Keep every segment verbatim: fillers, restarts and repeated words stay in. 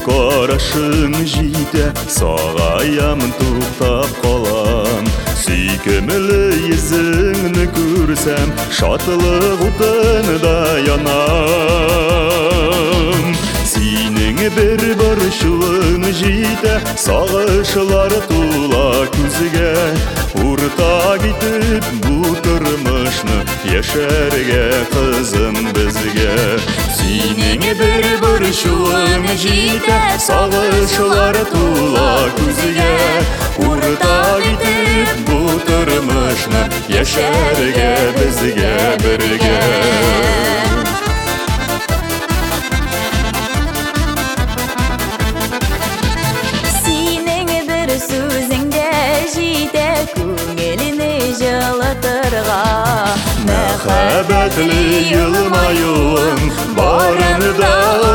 Карашың жейді, сағаям туқтап қалам. Сүйкемілі езіңні көрсем, шатылық отында янам. Сенің бір баршылың жейді, сағышылар тула күзге. Урта кетіп бұл тұрмышны, ешерге қызым бізге. Сенің бір баршылың жейді, сағышылар тула күзге. Урта кетіп бұл тұрмышны, ешерге бізге бірге. Мәхәббәтлі йылмаюың барын да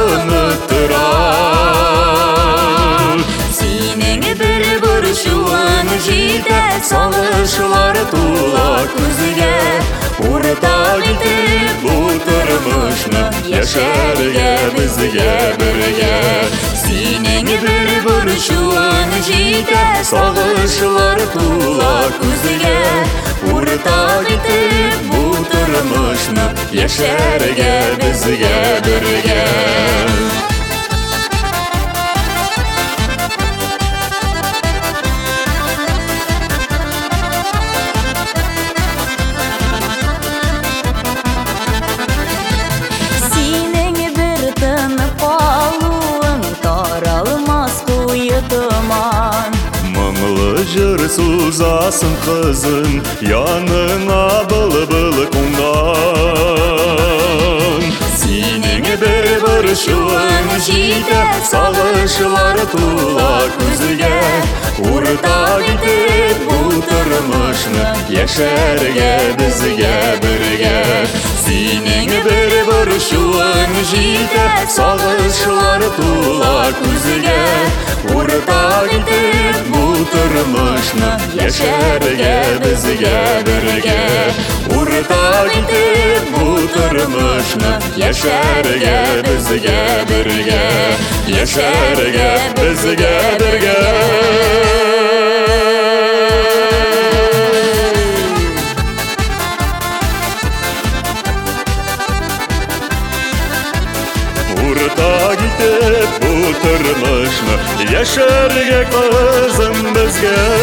ұмыттырам. Сенің бір бұрышуың жейді, сағышылар тула күзге. Урта кетіп бұл тұрмышны, ешерге бізге бірге. Сенің бір бұрышуың жейді, сағышылар тула күзге. Урта кетіп бұл тұрмышны, ешерге бізге бірге. Сенің бір тынып қалуың таралмас қойы тұман. Мұңлы жыр созасын қызың, яныңа бұл-бұл қонған. Сенің бір бұрышуың жейді, сағышылар тула күзге. Урта кетіп бұл тұрмышны, ешерге бізге бірге. Сенің бір бұрышуың жейді, сағышылар тула күзге. Урта кетіп бұл тұрмышны, ешерге бізге бірге. Урта кетіп бұл тұрмышны, ешерге бізге бірге. Ешерге бізге бірге. Урта кетіп бұл тұрмышны, ешерге қызым бізге.